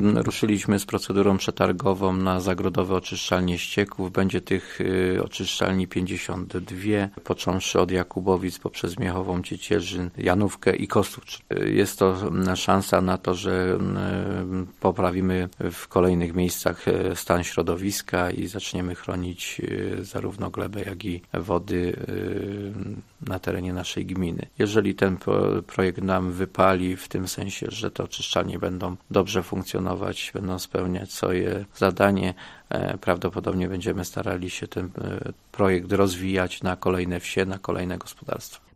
ruszyliśmy z procedurą przetargową na zagrodowe oczyszczalnie ścieków. Będzie tych oczyszczalni 52, począwszy od Jakubowic poprzez Miechową, Ciecierzyn, Janówkę i Kostów. Jest to szansa na to, że poprawimy w kolejnych miejscach stan środowiska i zaczniemy chronić zarówno glebę, jak i wody na terenie naszej gminy. Jeżeli ten projekt nam wypali w tym sensie, że te oczyszczalnie będą dobrze funkcjonować, będą spełniać swoje zadanie, prawdopodobnie będziemy starali się ten projekt rozwijać na kolejne wsie, na kolejne gospodarstwa.